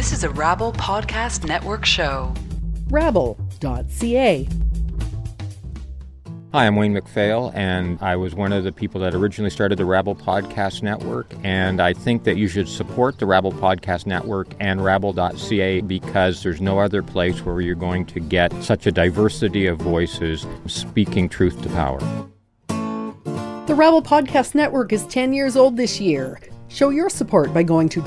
This is a Rabble Podcast Network show. Rabble.ca. Hi, I'm Wayne MacPhail, and I was one of the people that originally started the Rabble Podcast Network, and I think that you should support the Rabble Podcast Network and Rabble.ca because there's no other place where you're going to get such a diversity of voices speaking truth to power. The Rabble Podcast Network is 10 years old this year. Show your support by going to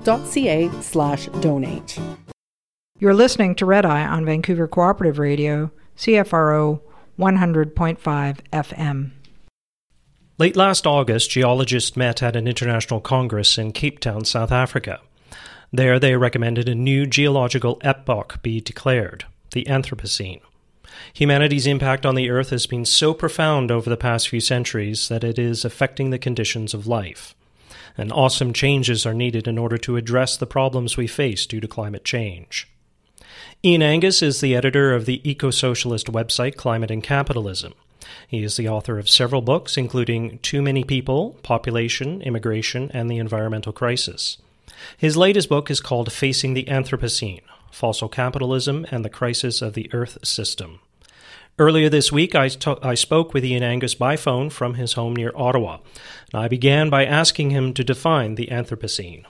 rabble.ca/donate. You're listening to Red Eye on Vancouver Cooperative Radio, CFRO 100.5 FM. Late last August, geologists met at an international congress in Cape Town, South Africa. There, they recommended a new geological epoch be declared, the Anthropocene. Humanity's impact on the Earth has been so profound over the past few centuries that it is affecting the conditions of life. And awesome changes are needed in order to address the problems we face due to climate change. Ian Angus is the editor of the eco-socialist website Climate and Capitalism. He is the author of several books, including Too Many People, Population, Immigration, and the Environmental Crisis. His latest book is called Facing the Anthropocene, Fossil Capitalism and the Crisis of the Earth System. Earlier this week, I spoke with Ian Angus by phone from his home near Ottawa, and I began by asking him to define the Anthropocene.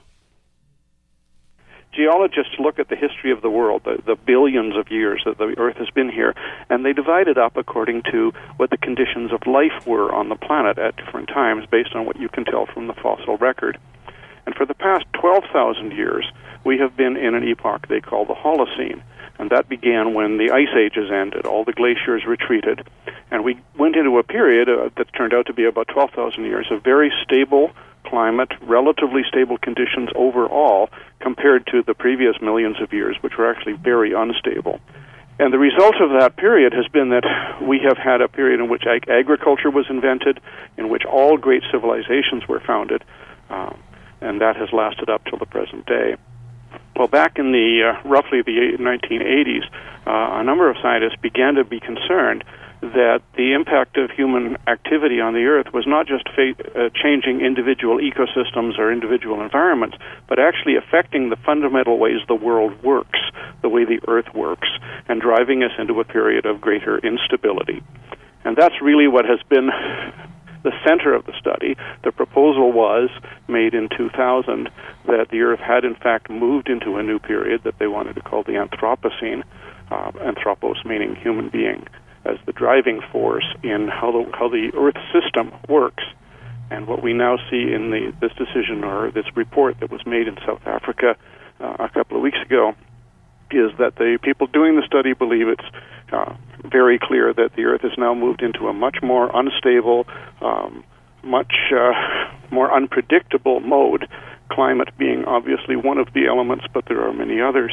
Geologists look at the history of the world, the billions of years that the Earth has been here, and they divide it up according to what the conditions of life were on the planet at different times based on what you can tell from the fossil record. And for the past 12,000 years, we have been in an epoch they call the Holocene, and that began when the ice ages ended, all the glaciers retreated, and we went into a period that turned out to be about 12,000 years of very stable climate, relatively stable conditions overall compared to the previous millions of years, which were actually very unstable. And the result of that period has been that we have had a period in which agriculture was invented, in which all great civilizations were founded, and that has lasted up till the present day. Well, back in the roughly the 1980s, a number of scientists began to be concerned that the impact of human activity on the Earth was not just changing individual ecosystems or individual environments, but actually affecting the fundamental ways the world works, the way the Earth works, and driving us into a period of greater instability. And that's really what has been the center of the study. The proposal was made in 2000 that the Earth had in fact moved into a new period that they wanted to call the Anthropocene, anthropos meaning human being, as the driving force in how the Earth system works. And what we now see in this decision or this report that was made in South Africa a couple of weeks ago is that the people doing the study believe it's very clear that the Earth has now moved into a much more unstable, much more unpredictable mode, climate being obviously one of the elements, but there are many others.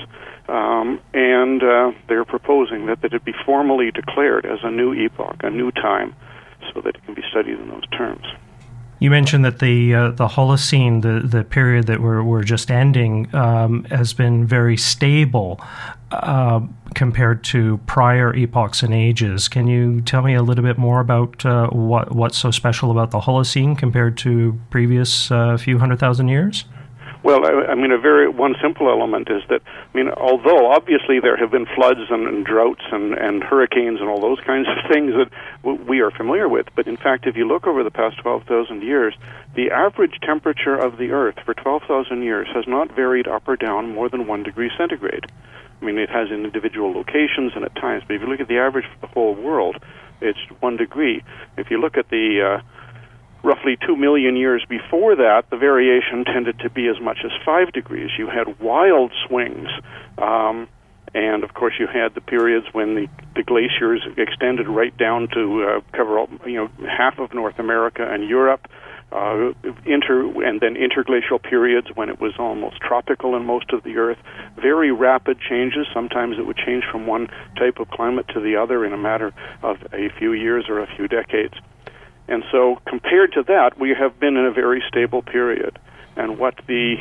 And they're proposing that it be formally declared as a new epoch, a new time, so that it can be studied in those terms. You mentioned that the Holocene, the period that we're just ending, has been very stable compared to prior epochs and ages. Can you tell me a little bit more about what's so special about the Holocene compared to previous few 100,000 years? Well, I mean, one simple element is that, although obviously there have been floods and droughts and hurricanes and all those kinds of things that we are familiar with, but in fact, if you look over the past 12,000 years, the average temperature of the Earth for 12,000 years has not varied up or down more than 1 degree centigrade. It has in individual locations and at times, but if you look at the average for the whole world, it's 1 degree. If you look at the roughly 2 million years before that, the variation tended to be as much as 5 degrees. You had wild swings, and of course you had the periods when the glaciers extended right down to cover half of North America and Europe, and then interglacial periods when it was almost tropical in most of the Earth. Very rapid changes. Sometimes it would change from one type of climate to the other in a matter of a few years or a few decades. And so, compared to that, we have been in a very stable period. And what the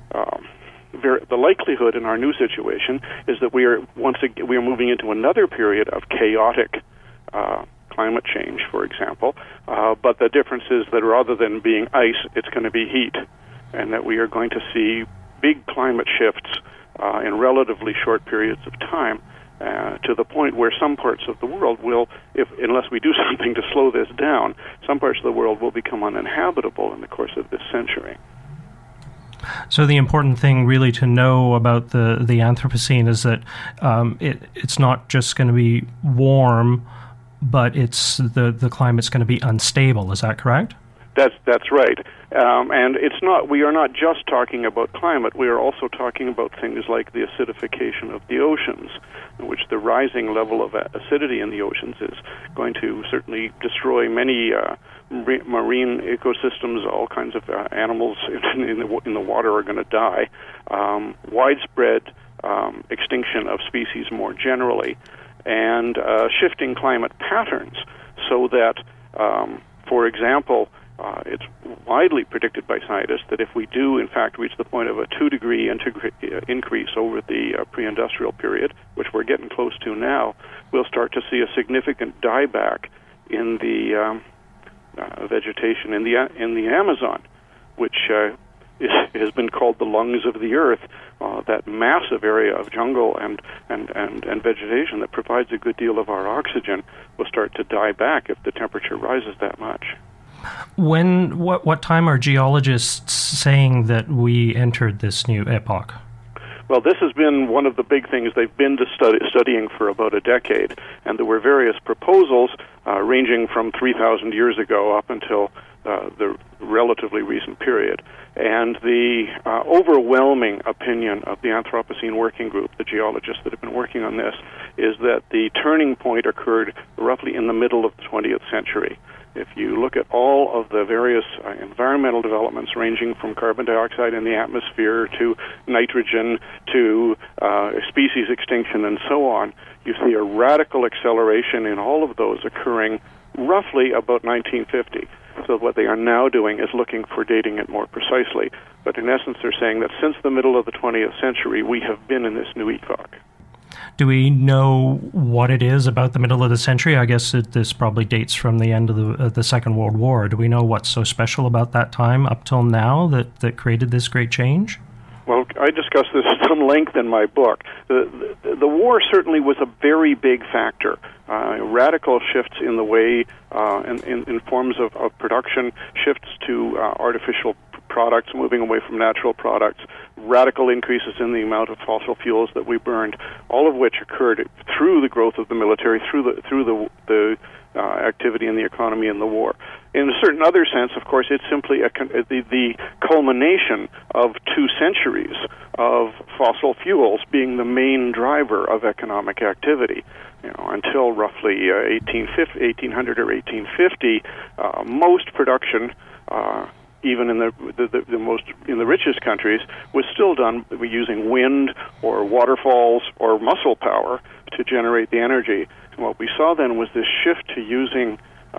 likelihood in our new situation is that we are moving into another period of chaotic climate change, for example. But the difference is that rather than being ice, it's going to be heat, and that we are going to see big climate shifts in relatively short periods of time, to the point where some parts of the world will, unless we do something to slow this down, some parts of the world will become uninhabitable in the course of this century. So the important thing really to know about the Anthropocene is that it's not just going to be warm, but it's the climate's going to be unstable. Is that correct? That's right. And it's not. We are not just talking about climate. We are also talking about things like the acidification of the oceans, in which the rising level of acidity in the oceans is going to certainly destroy many marine ecosystems. All kinds of animals in the water are going to die. Widespread extinction of species more generally, and shifting climate patterns, so that, for example, it's widely predicted by scientists that if we do, in fact, reach the point of a 2-degree increase over the pre-industrial period, which we're getting close to now, we'll start to see a significant dieback in the vegetation in the Amazon, which has been called the lungs of the earth. That massive area of jungle and vegetation that provides a good deal of our oxygen will start to die back if the temperature rises that much. What time are geologists saying that we entered this new epoch? Well, this has been one of the big things they've been studying for about a decade, and there were various proposals ranging from 3,000 years ago up until the relatively recent period. And the overwhelming opinion of the Anthropocene Working Group, the geologists that have been working on this, is that the turning point occurred roughly in the middle of the 20th century. If you look at all of the various environmental developments ranging from carbon dioxide in the atmosphere to nitrogen to species extinction and so on, you see a radical acceleration in all of those occurring roughly about 1950. So what they are now doing is looking for dating it more precisely. But in essence, they're saying that since the middle of the 20th century, we have been in this new epoch. Do we know what it is about the middle of the century? I guess this probably dates from the end of the Second World War. Do we know what's so special about that time up till now that created this great change? Well, I discuss this at some length in my book. The war certainly was a very big factor. Radical shifts in the way, in forms of production, shifts to artificial products, moving away from natural products, radical increases in the amount of fossil fuels that we burned, all of which occurred through the growth of the military, through the activity in the economy in the war. In a certain other sense, of course, it's simply the culmination of 2 centuries of fossil fuels being the main driver of economic activity. Until roughly 1800 or 1850, most production, even in the richest countries, was still done using wind or waterfalls or muscle power to generate the energy. And what we saw then was this shift to using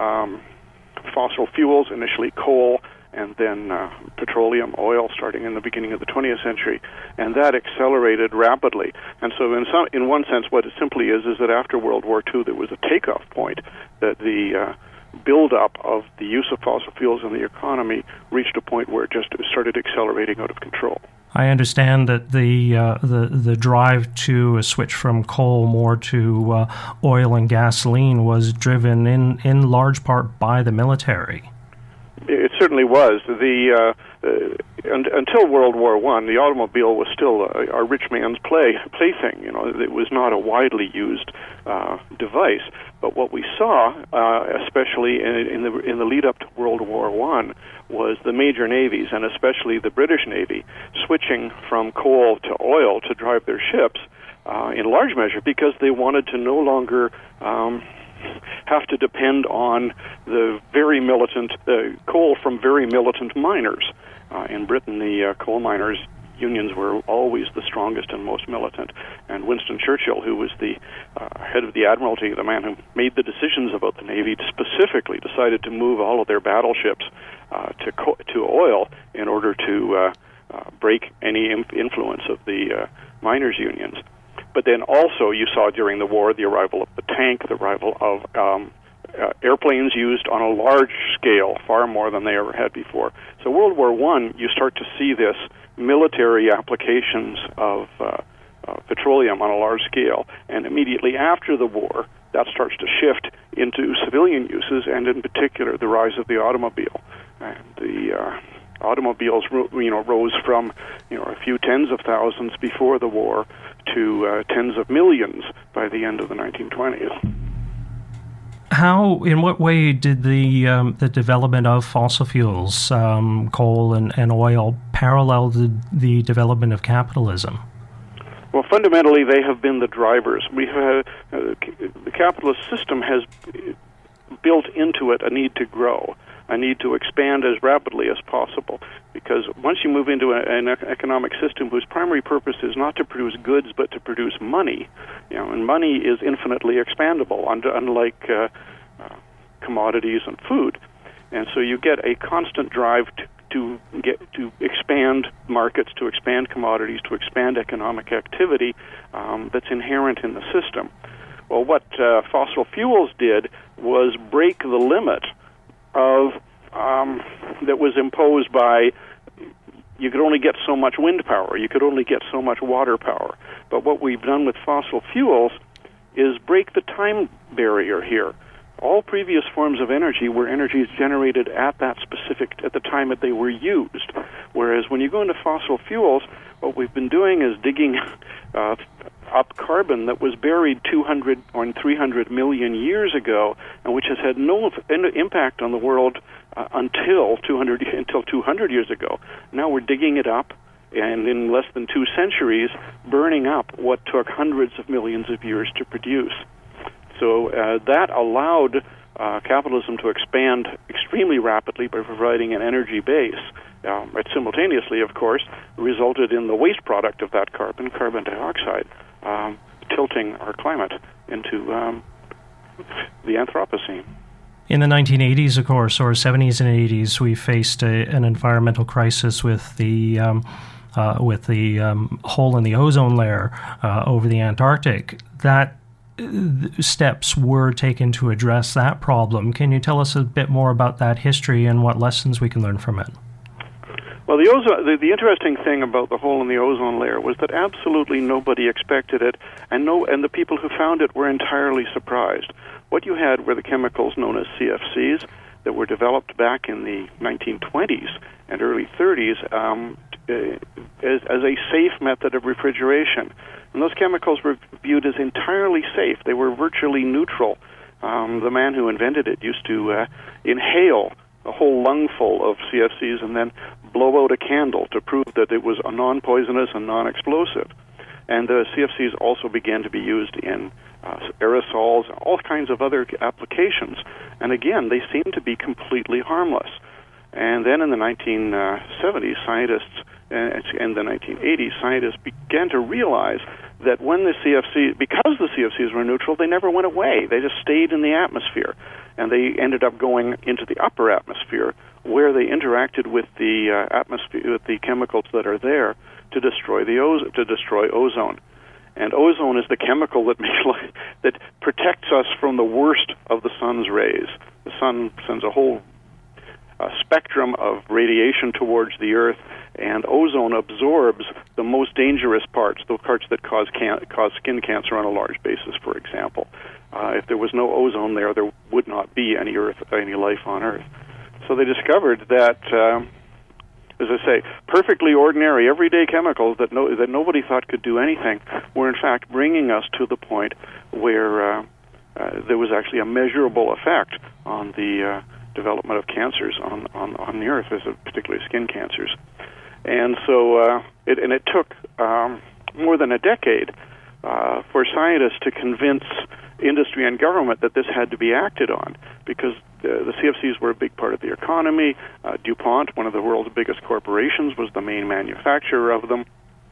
fossil fuels, initially coal, and then petroleum, oil, starting in the beginning of the 20th century, and that accelerated rapidly. And so in one sense, what it simply is that after World War II, there was a takeoff point, that the buildup of the use of fossil fuels in the economy reached a point where it just started accelerating out of control. I understand that the drive to a switch from coal more to oil and gasoline was driven in large part by the military. It certainly was. Until World War I, the automobile was still a rich man's plaything. It was not a widely used device. But what we saw, especially in the lead up to World War I, was the major navies, and especially the British Navy, switching from coal to oil to drive their ships, in large measure because they wanted to no longer have to depend on the very militant coal from very militant miners. In Britain, the coal miners' unions were always the strongest and most militant. And Winston Churchill, who was the head of the Admiralty, the man who made the decisions about the Navy, specifically decided to move all of their battleships to oil in order to break any influence of the miners' unions. But then also you saw during the war the arrival of the tank, the arrival of airplanes used on a large scale, far more than they ever had before. So World War I, you start to see this military applications of petroleum on a large scale. And immediately after the war, that starts to shift into civilian uses, and in particular the rise of the automobile. And the automobiles rose from a few tens of thousands before the war to tens of millions by the end of the 1920s. In what way did the development of fossil fuels, coal and oil, parallel the development of capitalism? Well, fundamentally, they have been the drivers. The capitalist system has built into it a need to grow, a need to expand as rapidly as possible. Because once you move into an economic system whose primary purpose is not to produce goods but to produce money, and money is infinitely expandable, unlike commodities and food, and so you get a constant drive to expand markets, to expand commodities, to expand economic activity that's inherent in the system. Well, what fossil fuels did was break the limit of that was imposed by you could only get so much wind power, you could only get so much water power. But what we've done with fossil fuels is break the time barrier here. All previous forms of energy were energies generated at the time that they were used. Whereas when you go into fossil fuels, what we've been doing is digging up carbon that was buried 200 or 300 million years ago, and which has had no impact on the world until 200 years ago. Now we're digging it up, and in less than 2 centuries, burning up what took hundreds of millions of years to produce. So that allowed capitalism to expand extremely rapidly by providing an energy base. It simultaneously, of course, resulted in the waste product of that carbon dioxide, tilting our climate into the Anthropocene. In the 1980s, of course, or 70s and 80s, we faced an environmental crisis with the hole in the ozone layer over the Antarctic. That steps were taken to address that problem. Can you tell us a bit more about that history and what lessons we can learn from it? Well, the interesting thing about the hole in the ozone layer was that absolutely nobody expected it, and the people who found it were entirely surprised. What you had were the chemicals known as CFCs that were developed back in the 1920s and early 30s as a safe method of refrigeration. And those chemicals were viewed as entirely safe. They were virtually neutral. The man who invented it used to inhale a whole lungful of CFCs and then blow out a candle to prove that it was non-poisonous and non-explosive. And the CFCs also began to be used in aerosols and all kinds of other applications. And again, they seemed to be completely harmless. And then in the 1970s, scientists and the 1980s, scientists began to realize that when because the CFCs were neutral, they never went away. They just stayed in the atmosphere. And they ended up going into the upper atmosphere, where they interacted with the atmosphere, with the chemicals that are there to destroy ozone. And ozone is the chemical that protects us from the worst of the sun's rays. The sun sends a whole spectrum of radiation towards the Earth, and ozone absorbs the most dangerous parts, the parts that cause skin cancer on a large basis, for example. If there was no ozone there would not be any life on Earth. So they discovered that, as I say, perfectly ordinary, everyday chemicals that nobody thought could do anything were in fact bringing us to the point where there was actually a measurable effect on the development of cancers on the Earth, particularly skin cancers. And so it took more than a decade for scientists to convince industry and government that this had to be acted on, because the CFCs were a big part of the economy. DuPont, one of the world's biggest corporations, was the main manufacturer of them.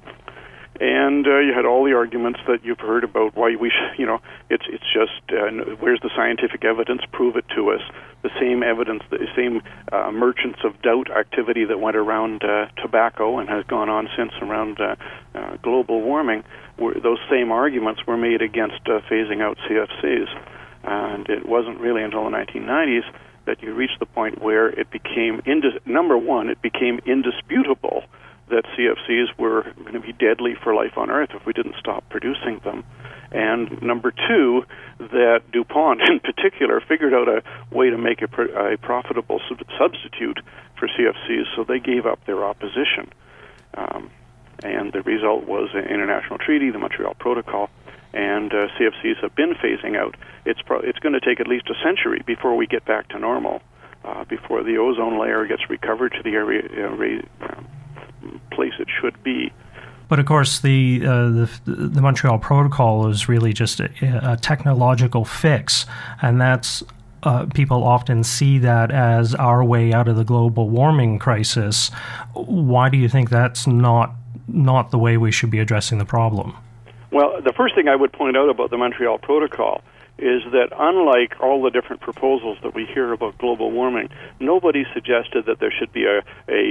And you had all the arguments that you've heard about why we should, it's just, where's the scientific evidence? Prove it to us. The same evidence, the same merchants of doubt activity that went around tobacco and has gone on since around global warming, those same arguments were made against phasing out CFCs. And it wasn't really until the 1990s that you reached the point where it became, number one, it became indisputable that CFCs were going to be deadly for life on Earth if we didn't stop producing them. And number two, that DuPont in particular figured out a way to make a profitable substitute for CFCs, so they gave up their opposition. And the result was an international treaty, the Montreal Protocol, and CFCs have been phasing out. It's going to take at least a century before we get back to normal, before the ozone layer gets recovered to the area place it should be. But of course, the Montreal Protocol is really just a technological fix, and that's people often see that as our way out of the global warming crisis. Why do you think that's not the way we should be addressing the problem? Well, the first thing I would point out about the Montreal Protocol is that unlike all the different proposals that we hear about global warming, nobody suggested that there should be a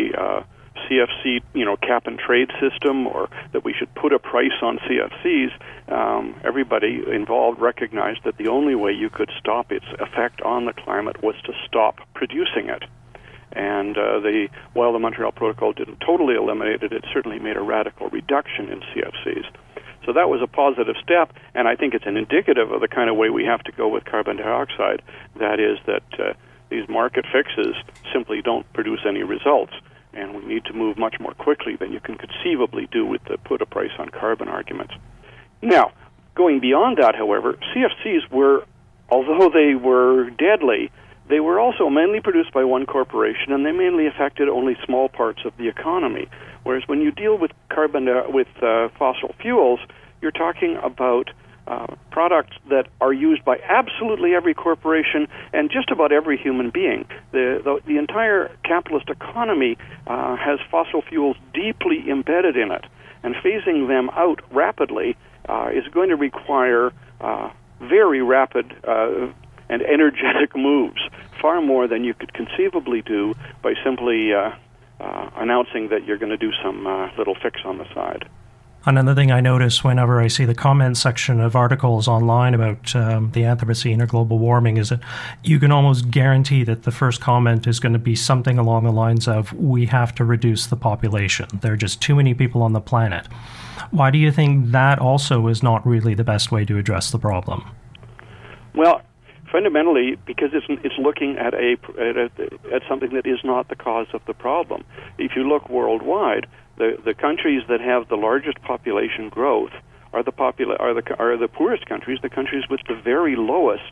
CFC, cap and trade system, or that we should put a price on CFCs. Everybody involved recognized that the only way you could stop its effect on the climate was to stop producing it. And while the Montreal Protocol didn't totally eliminate it, it certainly made a radical reduction in CFCs. So that was a positive step, and I think it's an indicative of the kind of way we have to go with carbon dioxide. That is that these market fixes simply don't produce any results, and we need to move much more quickly than you can conceivably do with the put a price on carbon arguments. Now, going beyond that, however, CFCs were, although they were deadly, they were also mainly produced by one corporation, and they mainly affected only small parts of the economy. Whereas when you deal with fossil fuels, you're talking about products that are used by absolutely every corporation and just about every human being. The entire capitalist economy has fossil fuels deeply embedded in it, and phasing them out rapidly is going to require very rapid and energetic moves, far more than you could conceivably do by simply announcing that you're going to do some little fix on the side. Another thing I notice whenever I see the comment section of articles online about the Anthropocene or global warming is that you can almost guarantee that the first comment is going to be something along the lines of, we have to reduce the population. There are just too many people on the planet. Why do you think that also is not really the best way to address the problem? Well, fundamentally, because it's looking at something that is not the cause of the problem. If you look worldwide, the countries that have the largest population growth are the poorest countries, the countries with the very lowest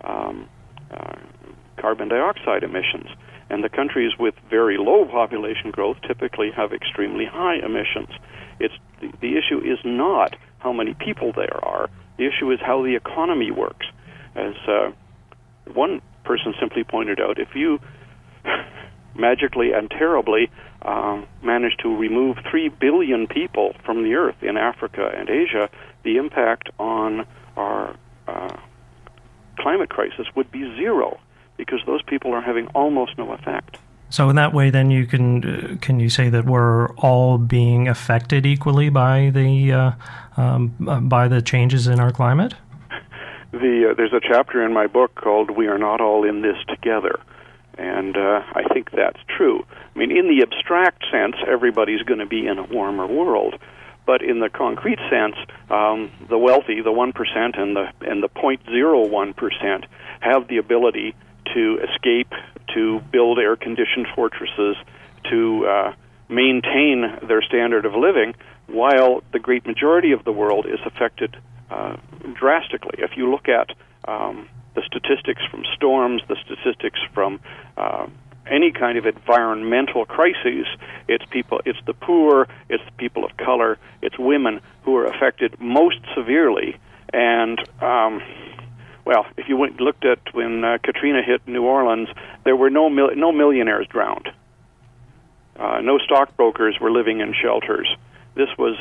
carbon dioxide emissions. And the countries with very low population growth typically have extremely high emissions. The issue is not how many people there are. The issue is how the economy works. As one person simply pointed out, if you magically and terribly manage to remove 3 billion people from the Earth in Africa and Asia, the impact on our climate crisis would be zero, because those people are having almost no effect. So in that way, then you can you say that we're all being affected equally by the changes in our climate? There's a chapter in my book called "We Are Not All in This Together," and I think that's true. I mean, in the abstract sense, everybody's going to be in a warmer world, but in the concrete sense, the wealthy, the 1% and the 0.01%, have the ability to escape, to build air-conditioned fortresses, to maintain their standard of living, while the great majority of the world is affected drastically. If you look at the statistics from storms, the statistics from any kind of environmental crises, it's the poor, it's the people of color, it's women who are affected most severely. And if you looked at when Katrina hit New Orleans, there were no millionaires drowned. No stockbrokers were living in shelters. This was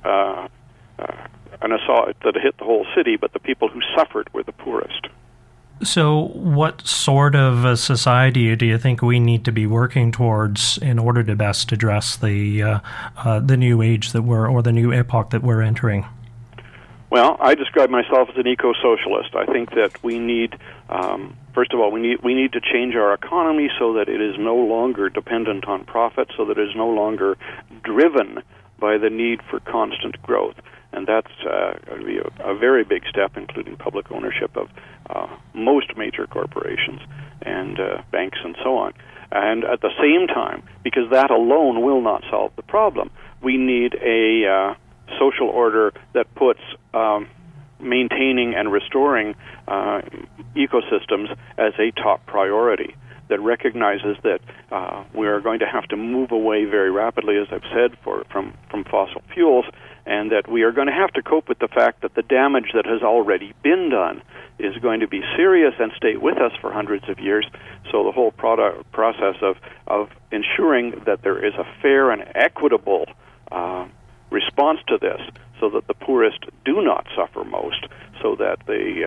an assault that hit the whole city, but the people who suffered were the poorest. So what sort of a society do you think we need to be working towards in order to best address the new age or the new epoch that we're entering? Well, I describe myself as an eco-socialist. I think that we need first of all, we need to change our economy so that it is no longer dependent on profit, so that it is no longer driven by the need for constant growth. And that's going to be a very big step, including public ownership of most major corporations and banks and so on. And at the same time, because that alone will not solve the problem, we need a social order that puts maintaining and restoring ecosystems as a top priority, that recognizes that we are going to have to move away very rapidly, as I've said, from fossil fuels, and that we are going to have to cope with the fact that the damage that has already been done is going to be serious and stay with us for hundreds of years. So the whole process of ensuring that there is a fair and equitable response to this, so that the poorest do not suffer most, so that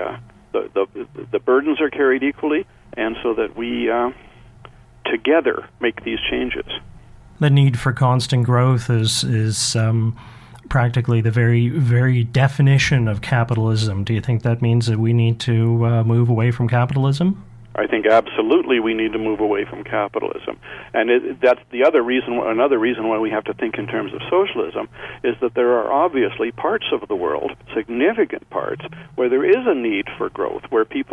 the burdens are carried equally, and so that we together make these changes. The need for constant growth is practically the very, very definition of capitalism. Do you think that means that we need to move away from capitalism? I think absolutely we need to move away from capitalism. And that's the other reason, another reason why we have to think in terms of socialism, is that there are obviously parts of the world, significant parts, where there is a need for growth, where people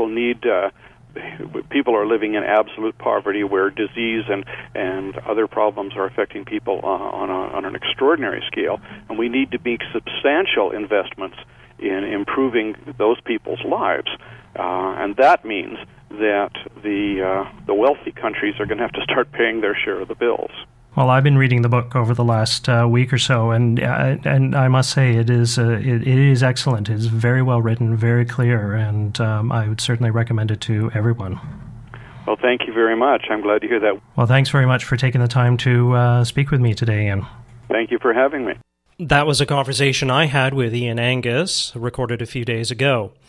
are living in absolute poverty, where disease and other problems are affecting people on an extraordinary scale, and we need to make substantial investments in improving those people's lives. And that means that the wealthy countries are going to have to start paying their share of the bills. Well, I've been reading the book over the last week or so, and I must say it is excellent. It's very well written, very clear, and I would certainly recommend it to everyone. Well, thank you very much. I'm glad to hear that. Well, thanks very much for taking the time to speak with me today, Ian. Thank you for having me. That was a conversation I had with Ian Angus, recorded a few days ago.